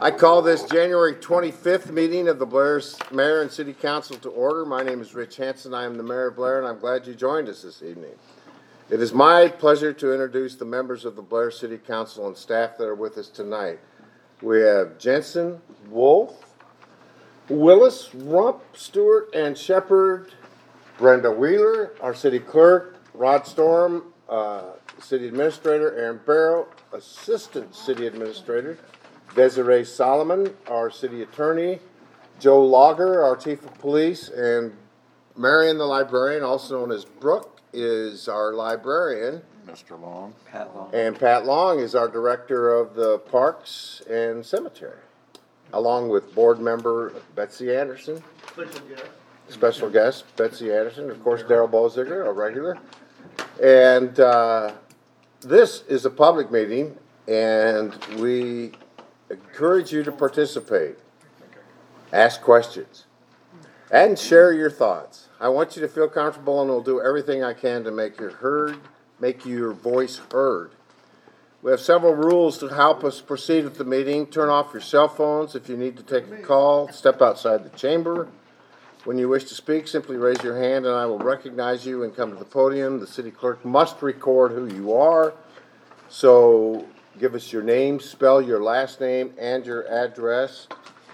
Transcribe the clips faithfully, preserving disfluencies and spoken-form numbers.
I call this January twenty-fifth meeting of the Blair Mayor and City Council to order. My name is Rich Hansen. I am the Mayor of Blair, and I'm glad you joined us this evening. It is my pleasure to introduce the members of the Blair City Council and staff that are with us tonight. We have Jensen, Wolf, Willis, Rump, Stewart, and Shepard, Brenda Wheeler, our city clerk, Rod Storm, uh, city administrator, Aaron Barrow, assistant city administrator, Desiree Solomon, our city attorney, Joe Lager, our chief of police, and Marion, the librarian, also known as Brooke, is our librarian. Mister Long. Pat Long. And Pat Long is our director of the parks and cemetery, along with board member Betsy Anderson. Special guest. Special guest Betsy Anderson, of course, Daryl Boziger, a regular. And uh, this is a public meeting, and we encourage you to participate, ask questions, and share your thoughts. I want you to feel comfortable, and I'll do everything I can to make your heard, make your voice heard. We have several rules to help us proceed with the meeting. Turn off your cell phones if you need to take a call. Step outside the chamber. When you wish to speak, simply raise your hand and I will recognize you and come to the podium. The city clerk must record who you are. So give us your name, spell your last name and your address.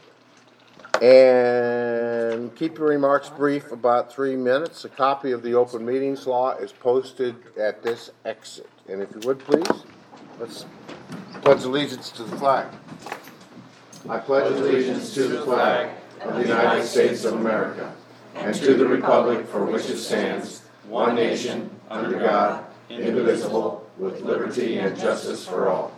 And keep your remarks brief, about three minutes. A copy of the open meetings law is posted at this exit. And if you would please, let's pledge allegiance to the flag. I pledge allegiance to the flag of the United States of America, and to the republic for which it stands, one nation, under God, indivisible, with liberty and justice for all.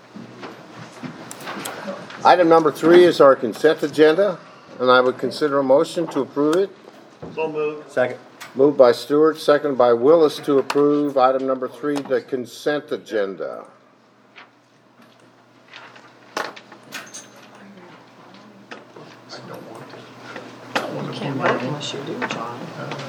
Item number three is our consent agenda, and I would consider a motion to approve it. So moved. Second. Moved by Stewart, seconded by Willis to approve item number three, the consent agenda. You can't vote unless you do, John.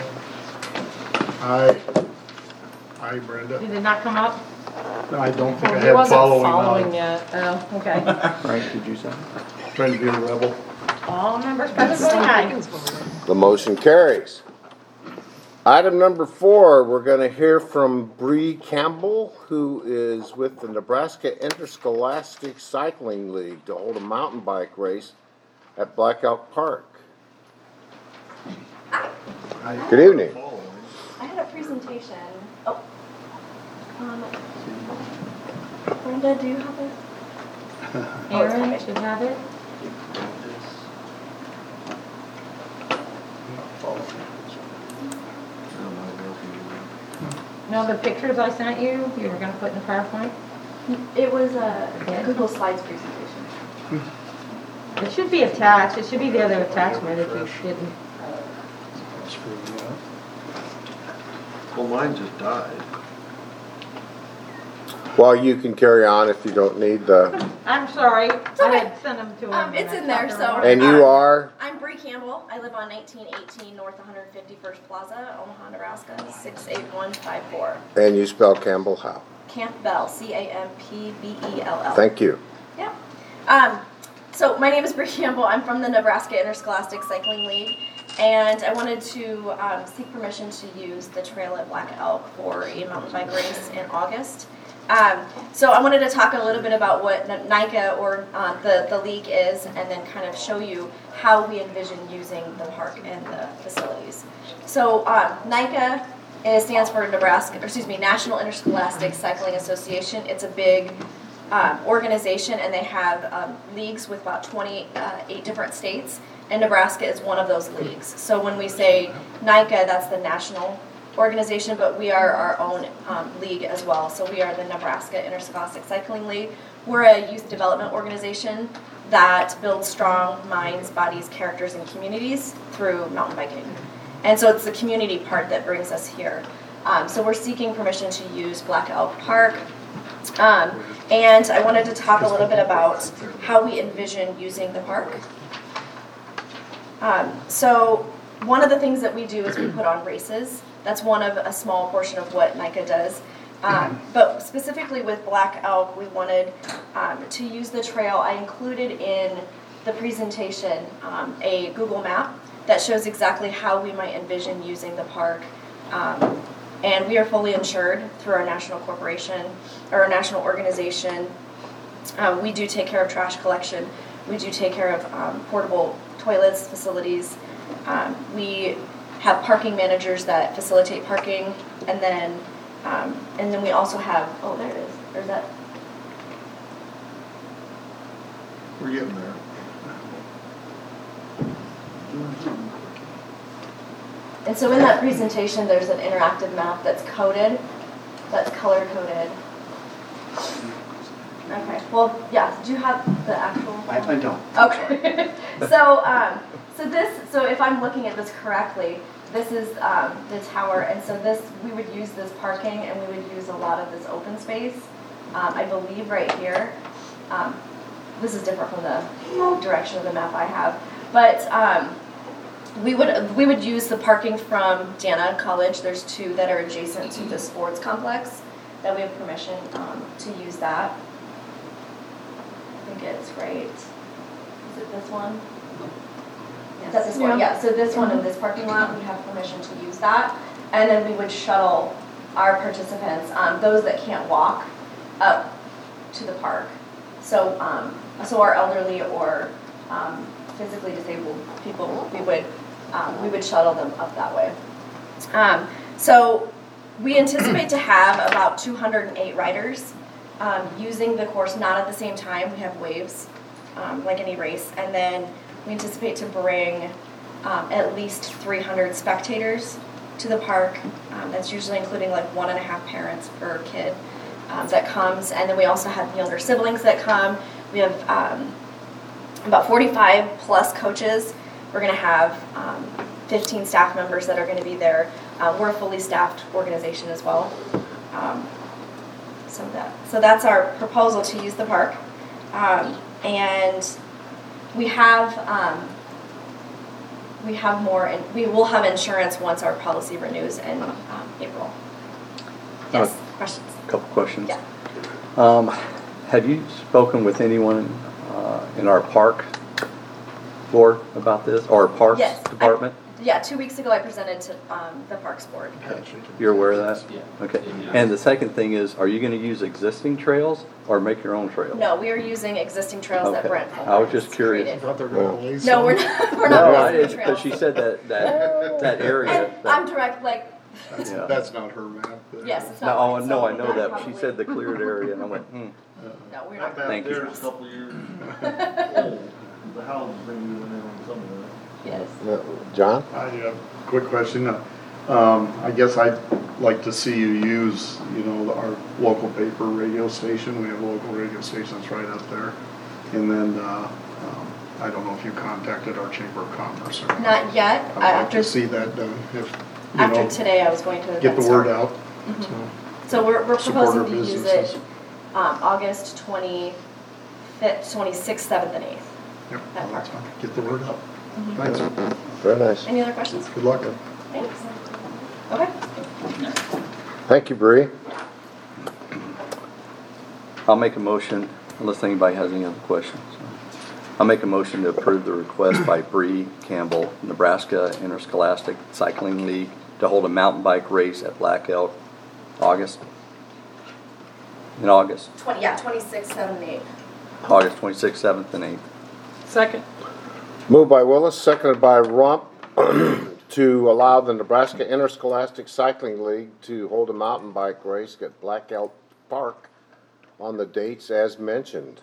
Hi. Hi, Brenda. Did it not come up? No, I don't think Oh, I he had wasn't following following on. yet. Oh, okay. Frank, did you say? Trying to be a rebel. All members present voting aye. The motion carries. Item number four, we're going to hear from Bree Campbell, who is with the Nebraska Interscholastic Cycling League to hold a mountain bike race at Black Elk Park. I- Good evening. I had a presentation. Oh. Um, Brenda, do you have it? Aaron should have it. No, the pictures I sent you, you were gonna put in the PowerPoint? It was a Yeah. Google Slides presentation. It should be attached, it should be the other attachment if you didn't. Screw me up. Well, mine just died. Well, you can carry on if you don't need the... I'm sorry, I okay. had sent them to him. Um, it's and I in there, thought so- were- And you are? I'm Bree Campbell. I live on nineteen eighteen North one hundred fifty-first Plaza, Omaha, Nebraska, six eight one five four. And you spell Campbell how? Campbell, C A M P B E L L. Thank you. Yeah. Um, so my name is Bree Campbell. I'm from the Nebraska Interscholastic Cycling League, and I wanted to um, seek permission to use the trail at Black Elk for a mountain bike race in August. Um, so I wanted to talk a little bit about what NICA or uh, the, the league is, and then kind of show you how we envision using the park and the facilities. So um, NICA is, stands for Nebraska, or excuse me, National Interscholastic Cycling Association. It's a big um, organization, and they have um, leagues with about twenty-eight different states, and Nebraska is one of those leagues. So when we say NICA, that's the national organization, but we are our own um, league as well. So we are the Nebraska Interscholastic Cycling League. We're a youth development organization that builds strong minds, bodies, characters, and communities through mountain biking. And so it's the community part that brings us here. Um, so we're seeking permission to use Black Elk Park. Um, and I wanted to talk a little bit about how we envision using the park. Um, so one of the things that we do is we put on races. That's one of a small portion of what NICA does. Um, but specifically with Black Elk, we wanted um, to use the trail. I included in the presentation um, a Google map that shows exactly how we might envision using the park. Um, and we are fully insured through our national corporation, or our national organization. Um, we do take care of trash collection. We do take care of um, portable toilets, facilities. Um, we have parking managers that facilitate parking, and then um, and then we also have, oh, there it is. There's that. We're getting there. And so in that presentation, there's an interactive map that's coded, that's color coded. Okay, well, yeah, do you have the actual? I, I don't. Okay. so, um, so this, so if I'm looking at this correctly, this is um, the tower, and so this, we would use this parking, and we would use a lot of this open space. Um, I believe right here. Um, this is different from the direction of the map I have, but um, we would we would use the parking from Dana College. There's two that are adjacent to the sports complex that we have permission um, to use that. I think it's right. Is it this one? Is that this one? Yeah, so this one in this parking lot, we have permission to use that. And then we would shuttle our participants, um, those that can't walk, up to the park. So, um, so our elderly or um, physically disabled people, we would, um, we would shuttle them up that way. Um, so we anticipate to have about two hundred eight riders um, using the course, not at the same time. We have waves, um, like any race, and then we anticipate to bring um, at least three hundred spectators to the park. Um, that's usually including like one and a half parents per kid um, that comes. And then we also have younger siblings that come. We have um, about forty-five plus coaches. We're going to have um, fifteen staff members that are going to be there. Uh, we're a fully staffed organization as well. Um, so that so that's our proposal to use the park. Um, and We have um, we have more, and we will have insurance once our policy renews in um, April. Yes, Uh, questions? Couple questions. Yeah. Um, have you spoken with anyone uh, in our park board about this, or parks Yes. I- department? Yeah, two weeks ago I presented to um, the Parks Board. You're aware of that? Yeah. Okay. And the second thing is, are you going to use existing trails or make your own trails? No, we are using existing trails that Okay. Brent. I was just has curious. created. Thought they were gonna lease No, some. we're not. We're No, I not didn't, using because trails. she said that, that, that area. And that- I'm direct, like, That's, Yeah. that's not her map. but- yes, it's No, not. oh, mine, no, so I know we're that, but she probably- said the cleared area, and I went, hmm. No, we're Not not. bad Thank you. there's a couple years old. The house bring you in there on some of that. Yes. Uh, John? I have a quick question. Uh, Um, I guess I'd like to see you use, you know, our local paper radio station. We have a local radio station that's right up there. And then, uh, um, I don't know if you contacted our Chamber of Commerce or not. Not yet. I'd like After to see that done, if, you after know, today, I was going to get the start. word out. Mhm. So, So we're, we're support our proposing to use businesses. it um, August twenty-fifth, twenty-sixth, seventh, and eighth. Yep, That well, that's part. fine. Get the word out. Mhm. Thanks. Very nice. Any other questions? Good luck. Thanks. Okay. Thank you, Bree. I'll make a motion, unless anybody has any other questions. I'll make a motion to approve the request by Bree Campbell, Nebraska Interscholastic Cycling League, to hold a mountain bike race at Black Elk, August. In August, Twenty, yeah, twenty-sixth, seventh, and eighth. August twenty-sixth, seventh, and eighth. Second. Moved by Willis, seconded by Rump, to allow the Nebraska Interscholastic Cycling League to hold a mountain bike race at Black Elk Park on the dates as mentioned.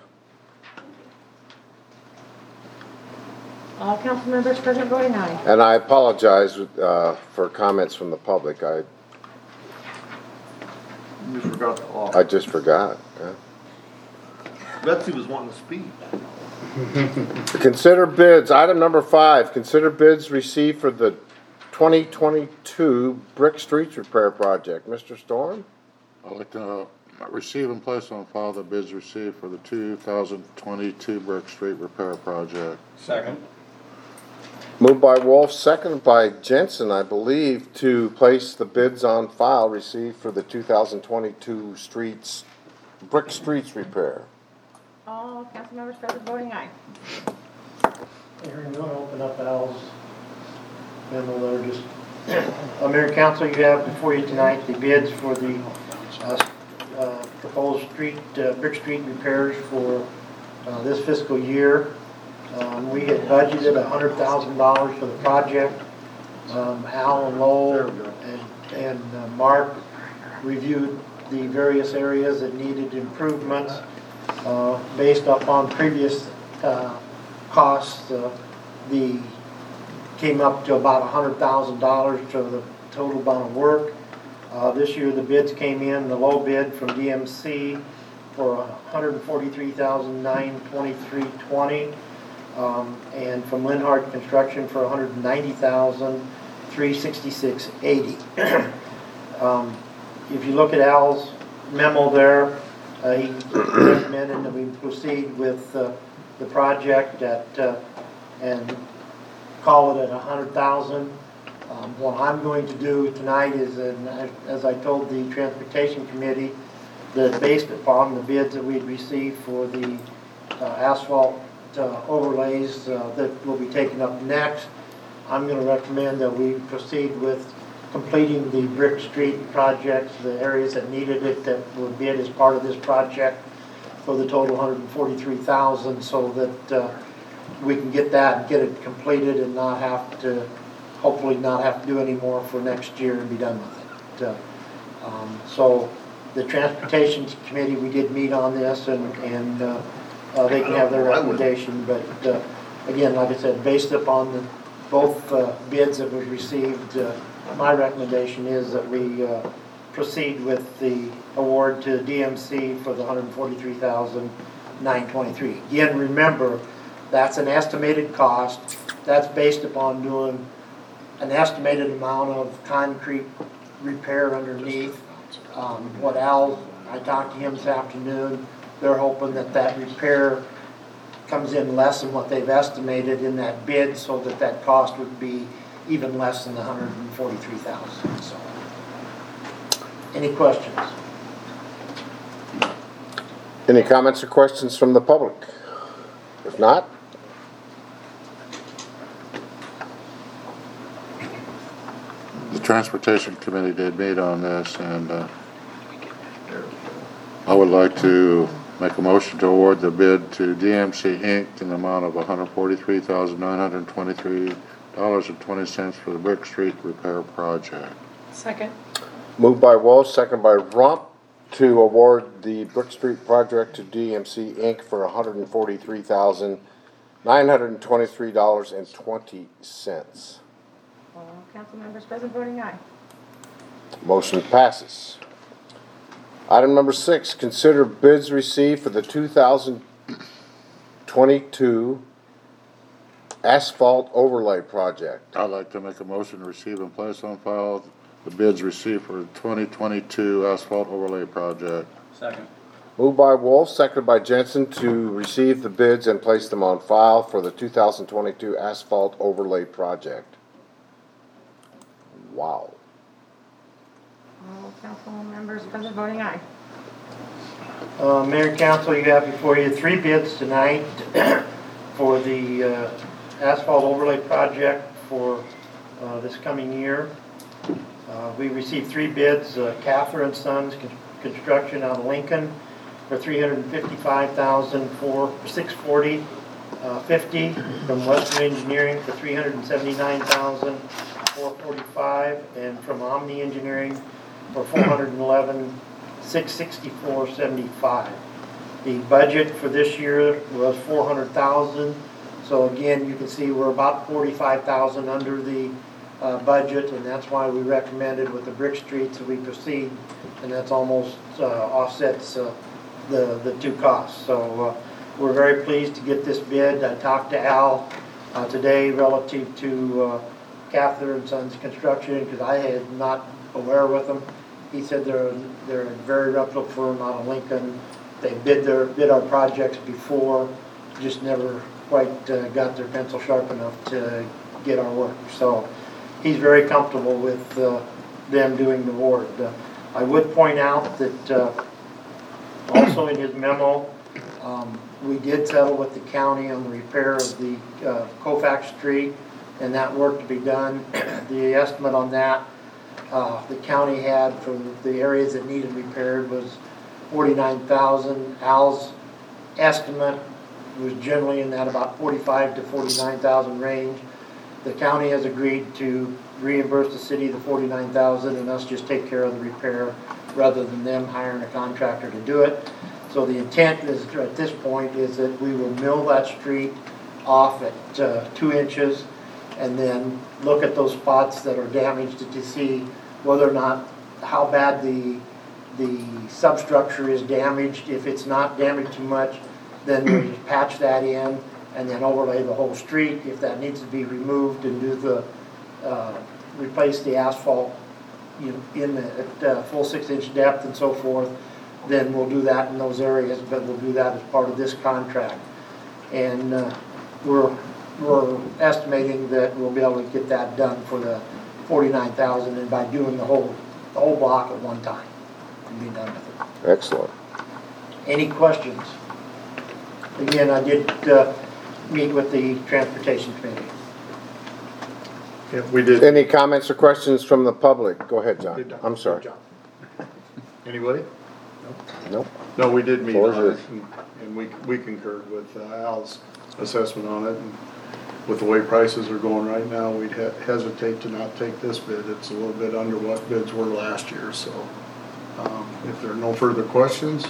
All council members present voting aye. And I apologize uh, for comments from the public. I, You forgot the law. I just forgot. yeah. Betsy was wanting to speak. Consider bids, item number five, consider bids received for the twenty twenty-two Brick Streets Repair Project. Mister Storm? I'd like to uh, receive and place on file the bids received for the two thousand twenty-two Brick Street Repair Project. Second. Moved by Wolf, seconded by Jensen, I believe, to place the bids on file received for the two thousand twenty-two streets, brick streets repair. All council members present voting aye. Hearing none, open up Al's memo there, just, uh, Mayor Council, you have before you tonight the bids for the, uh, uh, proposed street, uh, brick street repairs for, uh, this fiscal year. Um, we had budgeted a hundred thousand dollars for the project. Um, Al and Lowell and, and uh, Mark reviewed the various areas that needed improvements, uh, based upon previous, uh, costs. Uh, the, came up to about a hundred thousand dollars to the total amount of work. Uh, this year the bids came in, the low bid from D M C for one hundred forty-three thousand nine hundred twenty-three dollars and twenty cents. Um, and from Linhart Construction for one hundred ninety thousand three hundred sixty-six dollars and eighty cents. um, if you look at Al's memo there, uh, he recommended that we proceed with uh, the project at uh, and call it at one hundred thousand dollars. Um, what I'm going to do tonight is, and as I told the Transportation Committee, that based upon the bids that we'd received for the uh, asphalt Uh, overlays uh, that will be taken up next, I'm going to recommend that we proceed with completing the brick street projects, the areas that needed it that were bid as part of this project for the total one hundred forty-three thousand dollars, so that uh, we can get that and get it completed and not have to, hopefully not have to do any more for next year and be done with it. Uh, um, so the Transportation Committee, we did meet on this, and, and uh, Uh, they can have their recommendation, but uh, again, like I said, based upon the, both uh, bids that were received, uh, my recommendation is that we uh, proceed with the award to D M C for the one hundred forty-three thousand nine hundred twenty-three dollars. Again, remember, that's an estimated cost. That's based upon doing an estimated amount of concrete repair underneath. Um, what Al, I talked to him this afternoon. They're hoping that that repair comes in less than what they've estimated in that bid, so that that cost would be even less than the one hundred forty-three thousand dollars. So, any questions? Any comments or questions from the public? If not, The Transportation Committee did meet on this, and uh, I would like to make a motion to award the bid to D M C Incorporated in the amount of one hundred forty-three thousand nine hundred twenty-three dollars and twenty cents for the Brick Street repair project. Second. moved by Walsh, seconded by Rump, to award the Brick Street project to D M C Incorporated for one hundred forty-three thousand nine hundred twenty-three dollars and twenty cents. All council members present voting aye. Motion passes. Item number six, consider bids received for the two thousand twenty-two asphalt overlay project. I'd like to make a motion to receive and place on file the bids received for the twenty twenty-two asphalt overlay project. Second. Moved by Wolf, seconded by Jensen, to receive the bids and place them on file for the two thousand twenty-two asphalt overlay project. Wow. All council members present voting aye. Uh, Mayor and Council, you have before you three bids tonight for the uh, asphalt overlay project for uh, this coming year. Uh, we received three bids, uh, Cather and Sons Con- Construction out of Lincoln for three hundred fifty-five thousand six hundred forty dollars and fifty cents, from Western Engineering for three hundred seventy-nine thousand four hundred forty-five dollars, and from Omni Engineering for four hundred eleven thousand six hundred sixty-four dollars and seventy-five cents. The budget for this year was four hundred thousand dollars. So again, you can see we're about forty-five thousand dollars under the uh, budget, and that's why we recommended with the brick streets that we proceed, and that's almost uh, offsets uh, the, the two costs. So uh, we're very pleased to get this bid. I talked to Al uh, today relative to uh, Cather and Sons Construction, because I had not aware with them. He said they're they're a very reputable firm out of Lincoln. They bid their bid our projects before, just never quite uh, got their pencil sharp enough to get our work. So he's very comfortable with uh, them doing the award. Uh, I would point out that uh, also in his memo, um, we did settle with the county on the repair of the uh, Colfax Street and that work to be done. The estimate on that, uh, the county had for the areas that needed repaired was forty-nine thousand. Al's estimate was generally in that about forty-five to forty-nine thousand range. The county has agreed to reimburse the city the forty-nine thousand and us just take care of the repair rather than them hiring a contractor to do it. So the intent is, at this point, is that we will mill that street off at uh, two inches and then look at those spots that are damaged to see whether or not, how bad the the substructure is damaged. If it's not damaged too much, then we'll just patch that in and then overlay the whole street. If that needs to be removed and do the, uh, replace the asphalt, you know, in the, at uh, full six inch depth and so forth, then we'll do that in those areas, but we'll do that as part of this contract. And uh, we're, we're estimating that we'll be able to get that done for the forty-nine thousand and by doing the whole, the whole block at one time and be done with it. Excellent. Any questions? Again, I did uh, meet with the Transportation Committee. Yeah, we did. Any comments or questions from the public? Go ahead, John. I'm sorry. Anybody? Nope. No, we did meet Floor is on it, yours. and and we, we concurred with uh, Al's assessment on it. And with the way prices are going right now, we'd he- hesitate to not take this bid. It's a little bit under what bids were last year, so. Um, if there are no further questions,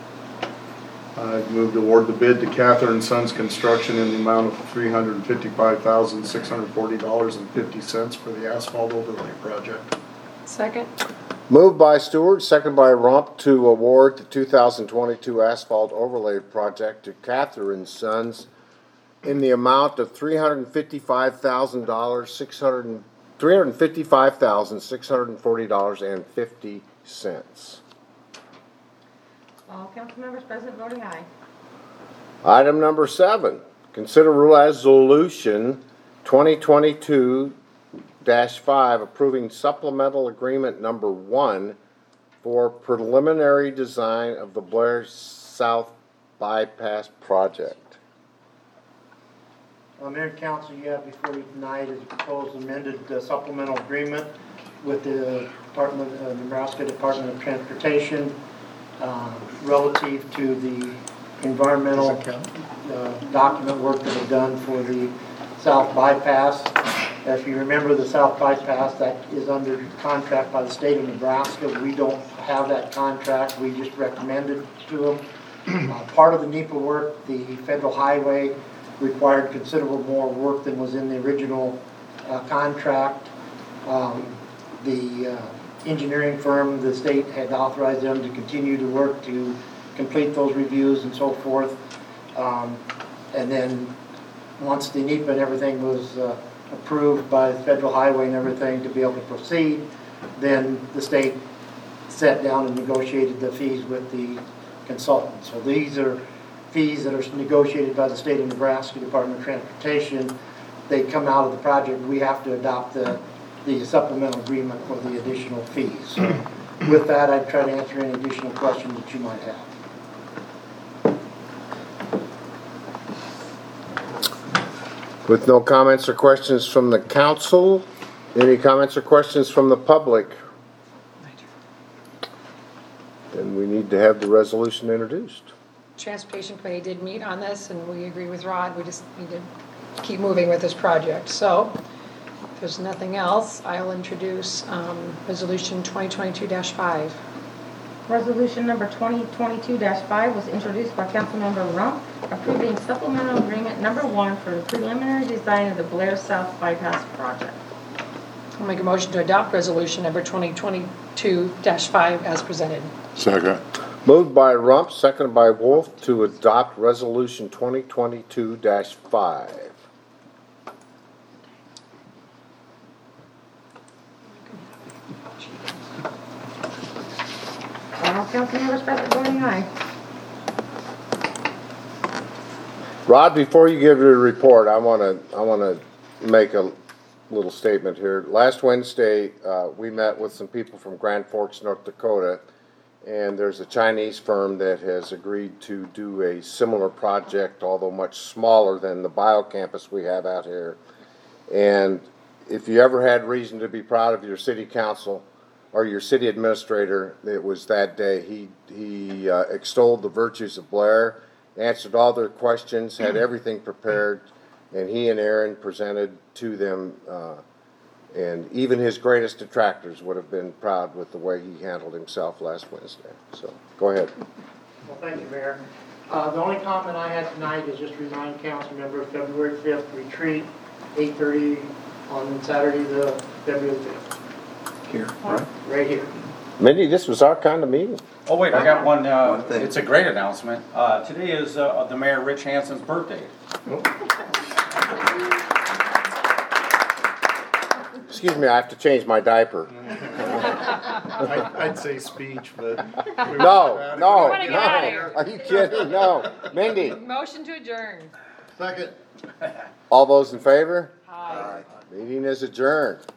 I'd move to award the bid to Cather and Sons Construction in the amount of three hundred fifty-five thousand, six hundred forty dollars and fifty cents for the asphalt overlay project. Second. Moved by Stewart, second by Rump to award the two thousand twenty-two asphalt overlay project to Cather and Sons in the amount of three hundred fifty-five thousand dollars, six hundred three hundred fifty-five thousand, six hundred forty dollars and fifty cents. All council members present voting aye. Item number seven, consider resolution twenty twenty-two dash five approving supplemental agreement number one for preliminary design of the Blair South Bypass project. Uh, Mayor and Council, you have before you tonight is a proposed amended uh, supplemental agreement with the Department, uh, Nebraska Department of Transportation uh, relative to the environmental uh, document work that was done for the South Bypass. If you remember, the South Bypass, that is under contract by the state of Nebraska. We don't have that contract. We just recommended to them. Uh, part of the NEPA work, the federal highway required considerable more work than was in the original uh, contract. Um, the uh, engineering firm, the state had authorized them to continue to work to complete those reviews and so forth. Um, and then once the NEPA and everything was uh, approved by the federal highway and everything to be able to proceed, then the state sat down and negotiated the fees with the consultant. So these are fees that are negotiated by the state of Nebraska Department of Transportation. They come out of the project. We have to adopt the, the supplemental agreement for the additional fees. So with that, I'd try to answer any additional questions that you might have. With no comments or questions from the council, any comments or questions from the public? Then we need to have the resolution introduced. Transportation Committee did meet on this, and we agree with Rod. We just need to keep moving with this project. So, if there's nothing else, I'll introduce um, Resolution twenty twenty-two dash five. Resolution number twenty twenty-two dash five was introduced by Councilmember Rump, approving supplemental agreement number one for the preliminary design of the Blair South Bypass project. I'll make a motion to adopt Resolution number twenty twenty-two dash five as presented. Second. Moved by Rump, seconded by Wolf to adopt resolution twenty twenty-two dash five. All council members present voting aye. Rod, before you give your report, I want to I want to make a little statement here. Last Wednesday, uh, we met with some people from Grand Forks, North Dakota, and there's a Chinese firm that has agreed to do a similar project, although much smaller than the biocampus we have out here. And if you ever had reason to be proud of your city council or your city administrator, it was that day. He, he uh, extolled the virtues of Blair, answered all their questions, had everything prepared, and he and Aaron presented to them, uh, and even his greatest detractors would have been proud with the way he handled himself last Wednesday. So, go ahead. Well, thank you, Mayor. Uh, the only comment I had tonight is just remind council members, February fifth retreat, eight thirty on Saturday, the February fifth, Here, right? right here. Mindy, this was our kind of meeting. Oh, wait, I got one, uh, One thing. it's a great announcement. Uh, today is, uh, the Mayor Rich Hanson's birthday. Excuse me, I have to change my diaper. I'd, I'd say speech, but. No, no, wanna get out of here. no. Are you kidding? No. Mindy, Motion to adjourn. Second. all those in favor? Aye. Meeting is adjourned.